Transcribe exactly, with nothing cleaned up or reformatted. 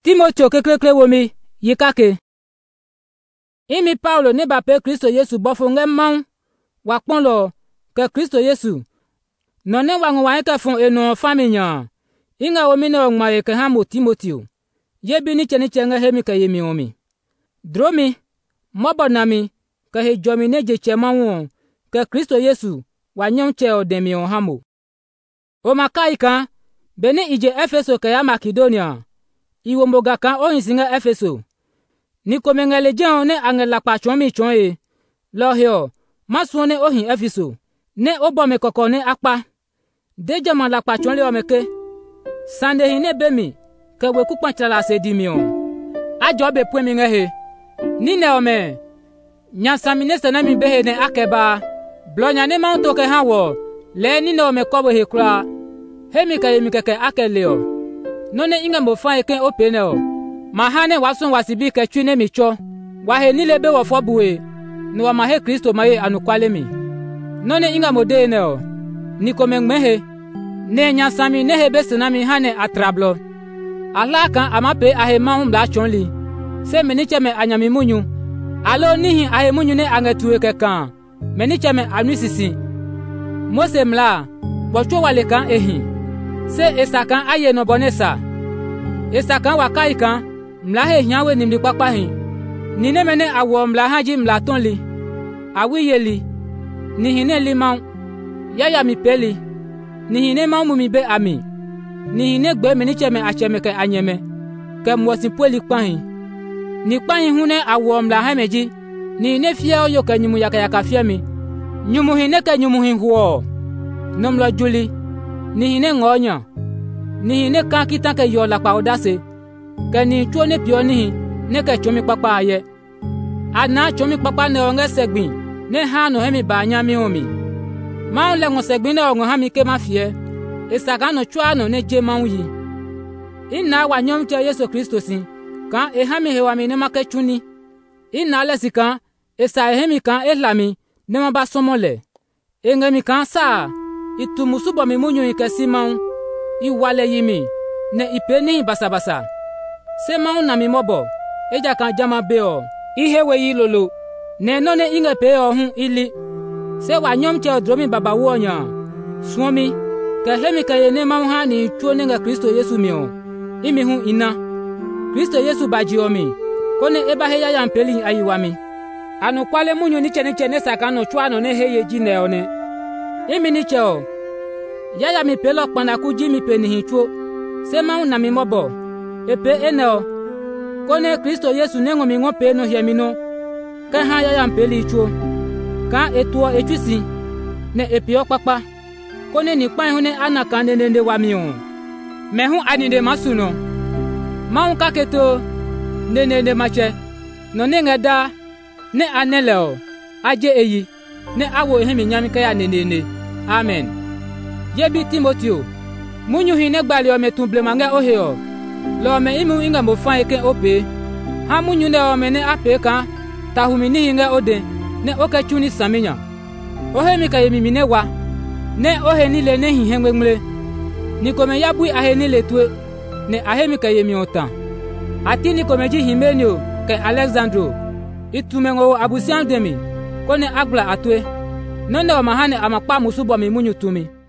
Timoteo kekrekre womi yikake. Imi Paulo ne bape Kristo Yesu bofo nge maun wakpon lo ke Kristo Yesu. None wangu wa ke fon eno faminya. Inga womi ne ngmaye ke hamo Timoteo. Yebi ni cheni chenga hemi ke yemi omi. Dromi mobonami ke he jomi ne je chemawo ke Kristo Yesu wa nyom che odemi on hamo. O makaika bene ije Efeso ke ya Makedonia. Iwo moga kan o hinsinga Efeso. Ni komengele jen ne angela pa chonmi chonye. Lo heo masone o hin Efeso. Ne obome koko ne akpa. Deje man la pa chonle omeke. Sande hine bemi ke we ku pantala se dimion. Ajo be pwe mi ngehe. Ni ne ome. Nyansami se na mi behe ne akeba. Blonya ne ma to ke hawo. Le ni ne ome ko he kra. Hemi ka yemi keke akeleo. None inga mo fa eken opene o. Mahane wasun wasibi ke twine mi cho. Wa he ni lebe wo fobuwe. No wa mahe Kristo maye anukwale mi. None inga mo de ne o. Ni komengmehe. Ne nyansami ne hebe senami hane atrablo. Allah kan amape ahe maun bla chonli. Se meniche me anyami munyu. Alo nihi ahe munyu ne angetuwe ke kan. Meniche me anwisisi. Mose mla. Wacho wale kan ehi. Se esakan aye no bonesa. Esakan wakai kan mla he hianwe nimdi papa hin. Ni ne mene awo mla haji mla tonli. Awi yeli. Ni hine li maun. Yaya mi peli. Ni hine maun mumi be ami. Ni hine gbe meniche me acheme ke anyeme. Ke mwosi poli kpahin. Ni kpahin hune awo mla hameji. Ni hine fie oyo ke nyumu yaka yaka fie mi. Nyumu hine ke nyumu hin huo. Nomlo juli. Ni hine ngonya. Ni hine kan kita ke yo la pa odase. Ke ni tuo ne pio ni ne ke chomi papa aye. Ana chomi papa ne onge segbin. Ne ha no hemi ba nya mi omi. Ma on le ngo segbin ne ongo ha mi ke ma fie. Esaga no chua no ne je ma yi. Inna wa nyom che Yesu Kristo sin. Kan e ha mi he wa mi ne ma ke chuni. Inna le sikan esa e hemi kan e lami ne ma ba somole. E ngemi kan sa itu musubo mi munyu ikesi maun. I wale yimi. Ne ipeni basa basa. Se maun na mi mobo. Eja kan jama beo. Ihe we yi lolo. Ne no ne inge pe o hun ili. Se wa nyom che odromi baba wonya. Suomi. Ke hemi ke ye ne maun ha ni chuo nenga Kristo Yesu mi o. Imi hun ina. Kristo Yesu baji omi. Kone eba he ya yampeli ayiwami. Anu kwale munyu ni chene chene saka no chua no ne he ye jine one. Imi ni cheo. Yaya mi pelo kpana ku ji mi pe ni hichuo. Se maun na mi mobo. Epe eneo. Kone Kristo Yesu nengo mi ngope no hie mi no. Ke ha yaya mpeli hichuo. Ka etuo echusi. Ne epio kpakpa. Kone ni kpan hune anaka nende wa mi on. Me hu aninde masuno. Maun kaketo. Nende mache. No ne ngeda. Ne aneleo. Aje eyi. Ne awo hemi nyami ke ya nene. Amen. Yebi Timoteo. Munyu hine gbali o metumble mange oheo. Lo me imu inga mo fan eke ope. Ha munyu ne o me ne ape kan. Tahumi ni hinga ode. Ne oke chuni saminya. Ohe mi ka yemi mine wa. Ne ohe ni le ne hihengwe mle. Ni kome yabui ahe ni le tue. Ne ahe mi ka yemi otan. Ati ni kome ji himenio ke Alexandro. Itumengo abusian demi. Kone agla atwe. None o mahane amakpa musubo mi munyu tumi.